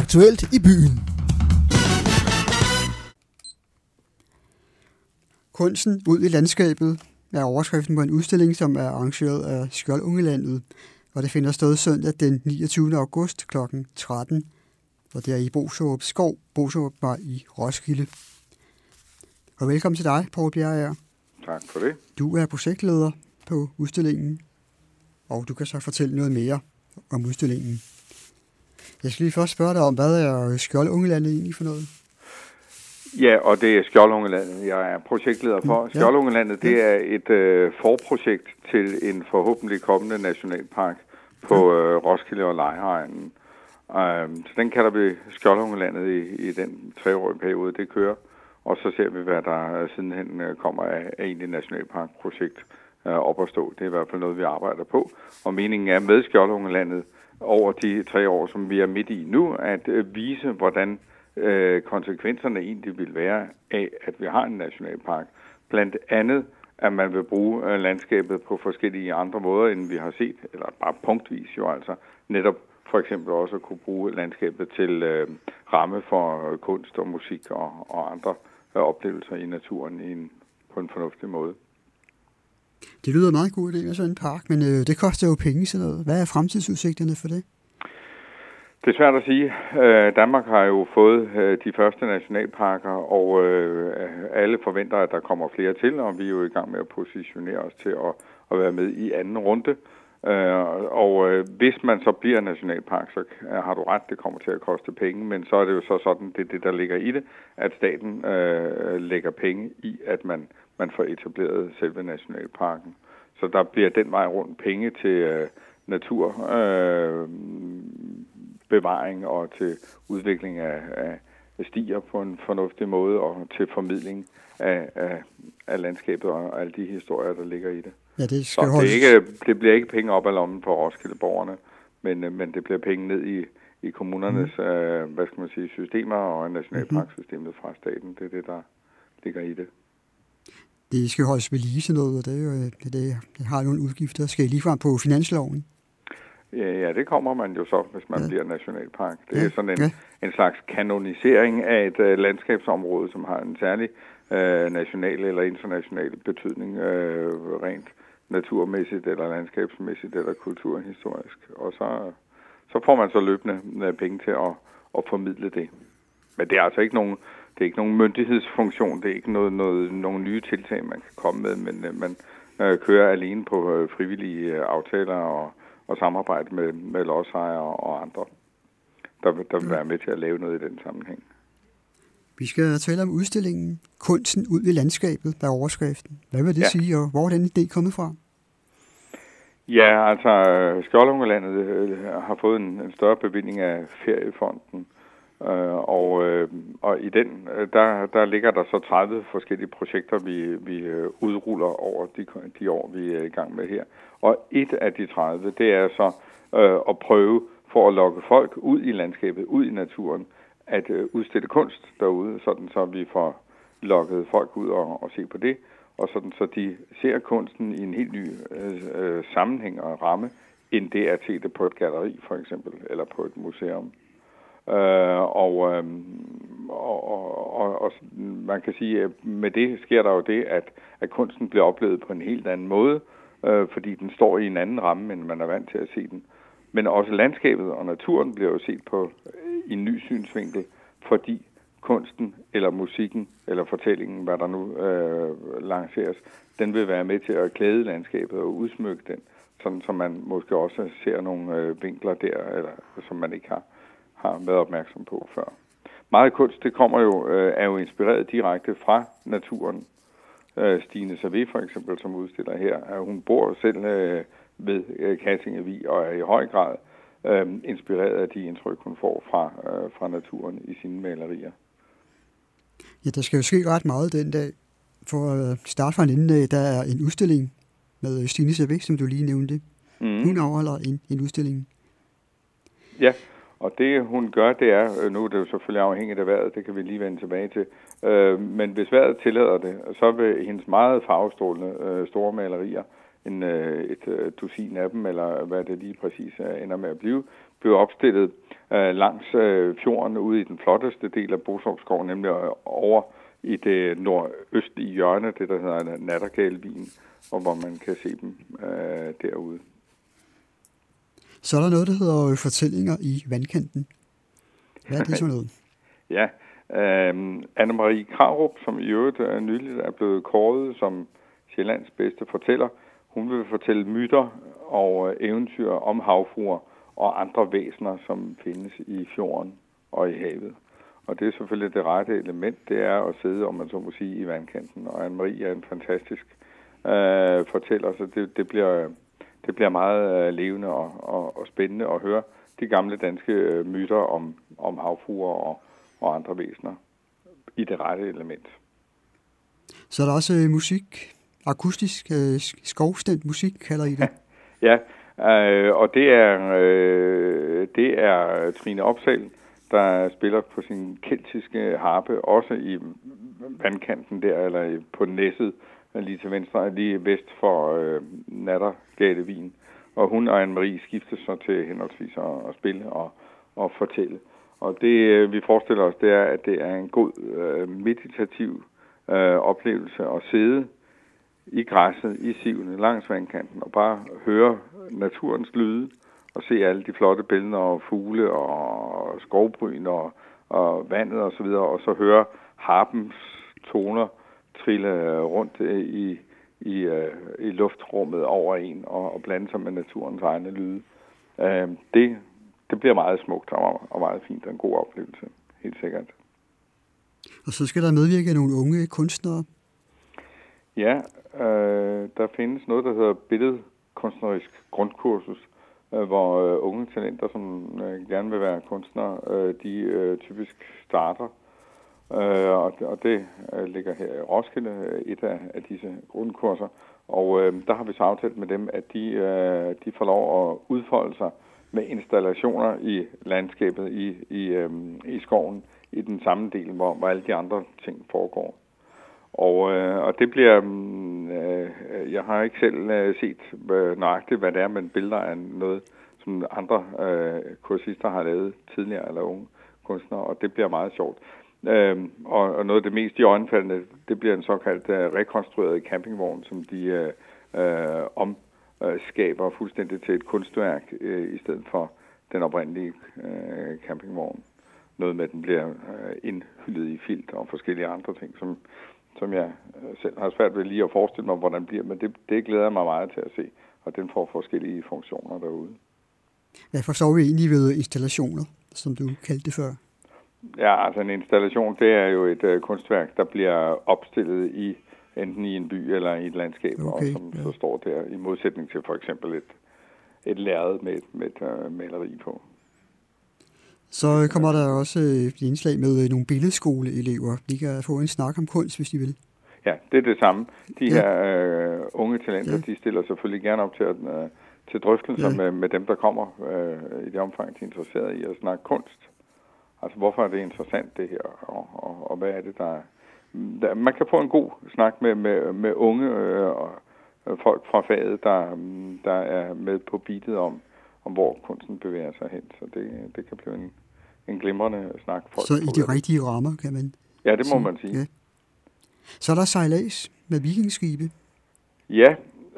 aktuelt i byen. Kunsten ud i landskabet er overskriften på en udstilling, som er arrangeret af Skjoldungelandet, og det finder sted søndag den 29. august kl. 13, og det er i Boserup Skov. Boserup var i Roskilde. Og velkommen til dig, Poul Bjerrager. Tak for det. Du er projektleder på udstillingen, og du kan så fortælle noget mere om udstillingen. Jeg skal lige først spørge dig om, hvad er Skjoldungelandet egentlig for noget? Ja, og det er Skjoldungelandet, jeg er projektleder for. Ja. Skjoldungelandet, det er et forprojekt til en forhåbentlig kommende nationalpark på Roskilde og Lejregnen. Så den kalder vi Skjoldungelandet i den 3-årige periode, det kører. Og så ser vi, hvad der sidenhen kommer af egentlig nationalparkprojekt op at stå. Det er i hvert fald noget, vi arbejder på. Og meningen er med Skjoldungelandet over de 3 år, som vi er midt i nu, at vise, hvordan konsekvenserne egentlig vil være af, at vi har en nationalpark. Blandt andet, at man vil bruge landskabet på forskellige andre måder, end vi har set, eller bare punktvis jo altså. Netop for eksempel også at kunne bruge landskabet til ramme for kunst og musik og andre oplevelser i naturen på en fornuftig måde. Det lyder meget god idé med sådan en park, men det koster jo penge sådan noget. Hvad er fremtidsudsigterne for det? Det er svært at sige. Danmark har jo fået de første nationalparker, og alle forventer, at der kommer flere til, og vi er jo i gang med at positionere os til at være med i anden runde. Og hvis man så bliver nationalpark, så har du ret, det kommer til at koste penge, men så er det jo så sådan, det er det, der ligger i det, at staten lægger penge i, at man får etableret selve nationalparken. Så der bliver den vej rundt penge til naturbevaring og til udvikling af stier på en fornuftig måde, og til formidling af landskabet og alle de historier, der ligger i det. Ja, det bliver ikke penge op ad lommen på Roskilde-borgerne, men det bliver penge ned i kommunernes systemer og nationalparksystemet fra staten. Det er det, der ligger i det. Det skal holdes ved lige sådan noget, og det har nogle udgifter. Skal I ligefrem på finansloven? Ja, det kommer man jo så, hvis man bliver nationalpark. Det er sådan en slags kanonisering af et landskabsområde, som har en særlig national eller international betydning, rent naturmæssigt eller landskabsmæssigt eller kulturhistorisk. Og så får man så løbende penge til at formidle det. Men det er altså ikke nogen myndighedsfunktion, det er ikke nogen nye tiltag, man kan komme med, men man kører alene på frivillige aftaler og samarbejde med lodsejere og andre, der vil være med til at lave noget i den sammenhæng. Vi skal tale om udstillingen Kunsten ud i landskabet, der er overskriften. Hvad vil det sige, og hvor er den idé kommet fra? Ja, altså Skjoldungelandet har fået en større bevilling af Feriefonden, og i den, der ligger der så 30 forskellige projekter, vi udruller over de år, vi er i gang med her. Og et af de 30, det er så at prøve for at lokke folk ud i landskabet, ud i naturen, at udstille kunst derude, sådan så vi får lokket folk ud og se på det, og sådan så de ser kunsten i en helt ny sammenhæng og ramme, end det er at se det på et galleri for eksempel, eller på et museum. Og man kan sige, at med det sker der jo det, at kunsten bliver oplevet på en helt anden måde, fordi den står i en anden ramme, end man er vant til at se den. Men også landskabet og naturen bliver jo set på i en ny synsvinkel, fordi kunsten eller musikken eller fortællingen, hvad der nu lanceres, den vil være med til at klæde landskabet og udsmykke den, sådan som man måske også ser nogle vinkler der, eller som man ikke har været opmærksom på før. Meget kunst, det er jo inspireret direkte fra naturen. Stine Servé for eksempel, som udstiller her, hun bor selv ved Kattingevig og er i høj grad inspireret af de indtryk, hun får fra naturen i sine malerier. Ja, der skal jo ske ret meget den dag. For at starte fra en ende, der er en udstilling med Stine Servé, som du lige nævnte. Hun afholder en udstilling. Ja, og det hun gør, det er, nu er det jo selvfølgelig afhængigt af vejret, det kan vi lige vende tilbage til, men hvis vejret tillader det, så vil hendes meget farvestrålende store malerier, et dusin af dem, eller hvad det lige præcis ender med at blive opstillet langs fjorden ude i den flotteste del af Bostrup Skov, nemlig over i det nordøstlige hjørne, det der hedder Nattergalvien, og hvor man kan se dem derude. Så er der noget, der hedder fortællinger i vandkanten. Hvad er det så noget? Ja, Anne-Marie Krarup, som i øvrigt nyligt er blevet kåret som Sjællands bedste fortæller, hun vil fortælle myter og eventyr om havfruer og andre væsener, som findes i fjorden og i havet. Og det er selvfølgelig det rette element, det er at sidde, om man så må sige, i vandkanten. Og Anne-Marie er en fantastisk fortæller, så det bliver meget levende og spændende at høre de gamle danske myter om havfruer og andre væsener i det rette element. Så er der også musik, akustisk skovstemt musik, kalder I det? Ja, og det er Trine Opsahl, der spiller på sin keltiske harpe, også i vandkanten der, eller på næsset lige til venstre, lige vest for Nattergalevien. Og hun og Anne-Marie skiftes så til henholdsvis at spille og fortælle. Og det, vi forestiller os, det er, at det er en god meditativ oplevelse at sidde i græsset, i sivene, langs vandkanten, og bare høre naturens lyde, og se alle de flotte billeder og fugle og skovbryn og vandet og så videre, og så høre harpens toner trille rundt i luftrummet over en og blande sig med naturens egne lyde. Det bliver meget smukt og meget fint og en god oplevelse, helt sikkert. Og så skal der medvirke nogle unge kunstnere? Ja, der findes noget, der hedder billedkunstnerisk grundkursus, hvor unge talenter, som gerne vil være kunstnere, de typisk starter. Og det ligger her i Roskilde, et af disse grundkurser. Og der har vi så aftalt med dem, at de får lov at udfolde sig med installationer i landskabet, i skoven, i den samme del, hvor alle de andre ting foregår. Og det bliver, jeg har ikke selv set nøjagtigt, hvad det er, men billeder af noget, som andre kursister har lavet tidligere, eller unge kunstnere, og det bliver meget sjovt. Og noget af det mest iøjnefaldende, det bliver en såkaldt rekonstrueret campingvogn, som de omskaber fuldstændig til et kunstværk, i stedet for den oprindelige campingvogn. Noget med, at den bliver indhyllet i filt og forskellige andre ting, som jeg selv har svært ved lige at forestille mig, hvordan det bliver, men det glæder jeg mig meget til at se, og den får forskellige funktioner derude. Hvad forstår vi egentlig ved installationer, som du kaldte det før? Ja, altså en installation, det er jo et kunstværk, der bliver opstillet enten i en by eller i et landskab, okay, og som så står der i modsætning til for eksempel et lærred med et maleri på. Så kommer der også et indslag med nogle billedskoleelever. De kan få en snak om kunst, hvis de vil. Ja, det er det samme. De her unge talenter, de stiller selvfølgelig gerne op til drøftelser med dem, der kommer i det omfang, de er interesseret i at snakke kunst. Altså, hvorfor er det interessant, det her, og hvad er det, der man kan få en god snak med unge og folk fra faget, der er med på beatet om hvor kunsten bevæger sig hen. Så det kan blive en glimrende snak. Så i de rigtige rammer, kan man Ja, det må man sige. Ja. Så er der sejlads med vikingskibe. Ja,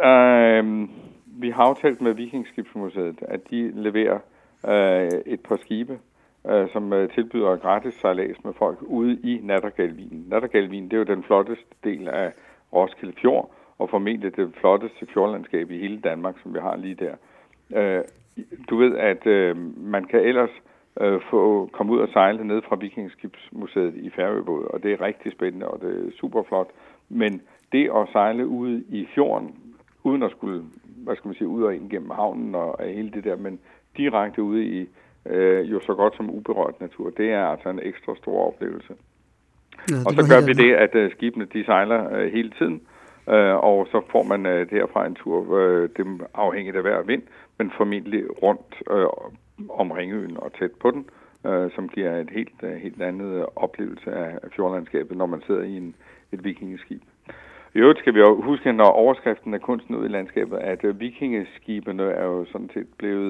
vi har aftalt med Vikingskibsmuseet, at de leverer et par skibe, som tilbyder gratis sejlads med folk ude i Nattergalvien. Nattergalvien, det er jo den flotteste del af Roskilde Fjord, og formentlig det flotteste fjordlandskab i hele Danmark, som vi har lige der. Du ved, at man kan ellers komme ud og sejle ned fra Vikingskibsmuseet i Færøbåd, og det er rigtig spændende, og det er super flot. Men det at sejle ude i fjorden, uden at skulle, ud og ind gennem havnen og hele det der, men direkte ude i jo så godt som uberørt natur, det er altså en ekstra stor oplevelse. Ja, og så gør vi det, at skibene de sejler hele tiden, og så får man derfra en tur, det afhængigt af hver vind, men formentlig rundt om Ringøen og tæt på den, som giver et helt andet oplevelse af fjordlandskabet, når man sidder i et vikingeskib. I øvrigt skal vi jo huske, når overskriften af kunsten ud i landskabet, at vikingeskibene er jo sådan set blevet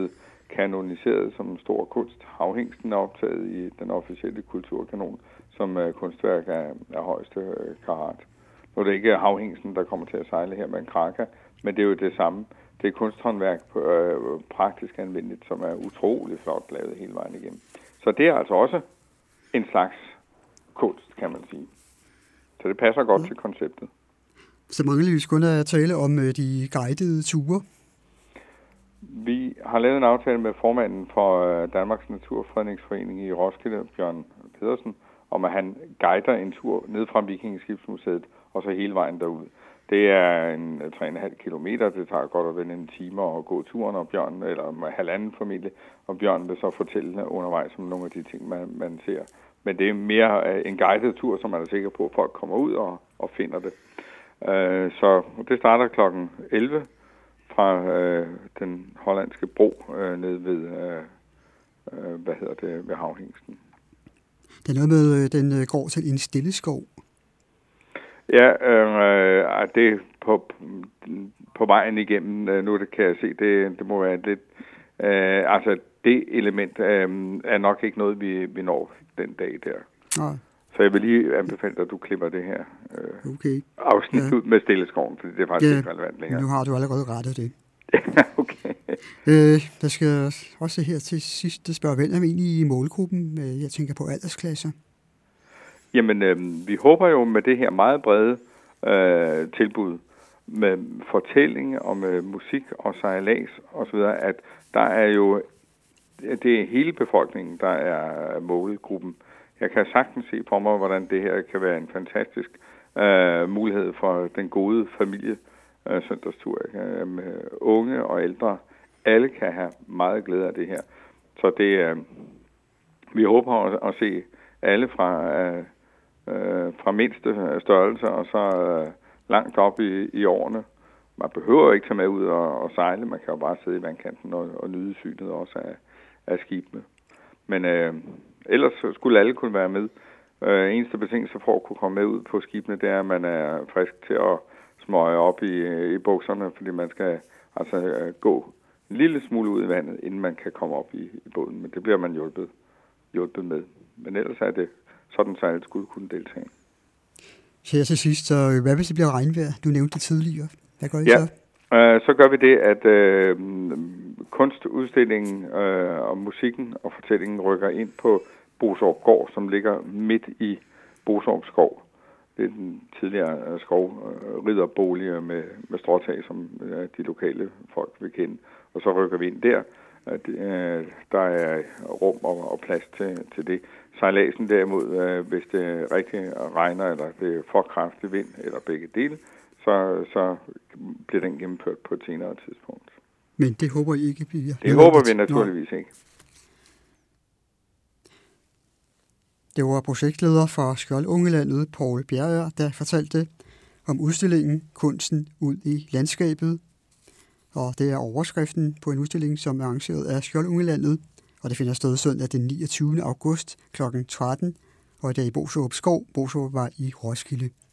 kanoniseret som en stor kunst. Havhingsten er optaget i den officielle kulturkanon som kunstværk af højeste karat. Nu er det ikke havhingsten, der kommer til at sejle her med en kraka, men det er jo det samme. Det er kunsthåndværk praktisk anvendeligt, som er utrolig flot lavet hele vejen igennem. Så det er altså også en slags kunst, kan man sige. Så det passer godt til konceptet. Så mangler vi kun at tale om de guidede ture. Vi har lavet en aftale med formanden for Danmarks Naturfredningsforening i Roskilde, Bjørn Pedersen, om at han guider en tur ned fra Vikingeskibsmuseet og så hele vejen derud. Det er en 3,5 kilometer. Det tager godt og vel en time at gå turen, og Bjørn, eller halvanden familie, og Bjørn vil så fortælle undervejs om nogle af de ting, man ser. Men det er mere en guided tur, som man er sikker på, at folk kommer ud og finder det. Så det starter klokken 11 fra den hollandske bro ned ved, ved Havhingsten. Det er noget med, den går til en stille skov. Ja, det er på vejen igennem, nu det kan jeg se, det må være lidt, altså det element er nok ikke noget, vi når den dag der. Nej. Så jeg vil lige anbefale dig, at du klipper det her afsnit ud med Stilleskoven, for det er faktisk ikke relevant længere. Nu har du allerede rettet det. Okay. Der skal også her til sidst spørge, hvem er egentlig i målgruppen? Jeg tænker på aldersklasser. Jamen, vi håber jo med det her meget brede tilbud med fortælling og med musik og sejlads osv., at der er jo, det er hele befolkningen, der er målgruppen. Jeg kan sagtens se på mig, hvordan det her kan være en fantastisk mulighed for den gode familie søndagstur. Med unge og ældre, alle kan have meget glæde af det her. Så det, vi håber at se alle fra mindste størrelse og så langt op i årene. Man behøver ikke tage med ud og sejle, man kan jo bare sidde i vandkanten og nyde synet også af skibene. Men ellers skulle alle kunne være med. Eneste betingelse for at kunne komme med ud på skibene, det er, at man er frisk til at smøge op i bukserne, fordi man skal altså gå en lille smule ud i vandet, inden man kan komme op i båden. Men det bliver man hjulpet med. Men ellers er det sådan, så alle skulle kunne deltage. Her til sidst, så hvad hvis det bliver regnvejr? Du nævnte det tidligere. Hvad gør I så? Så gør vi det, at kunstudstillingen og musikken og fortællingen rykker ind på Bosorp Gård, som ligger midt i Bosorp Skov. Det er den tidligere ridderboliger med stråtag, som de lokale folk vil kende. Og så rykker vi ind der. Der er rum og plads til det. Sejladsen derimod, hvis det rigtig regner, eller det er for kraftig vind, eller begge dele, så bliver den gennemført på et senere tidspunkt. Men det håber I ikke bliver? Det håber vi naturligvis ikke. Det var projektleder for Skjold-Ungelandet, Poul Bjerregaard, der fortalte om udstillingen Kunsten ud i landskabet. Og det er overskriften på en udstilling, som er arrangeret af Skjold-Ungelandet, og det finder sted søndag den 29. august kl. 13, og det er i Bosorp Skov. Bosorp var i Roskilde.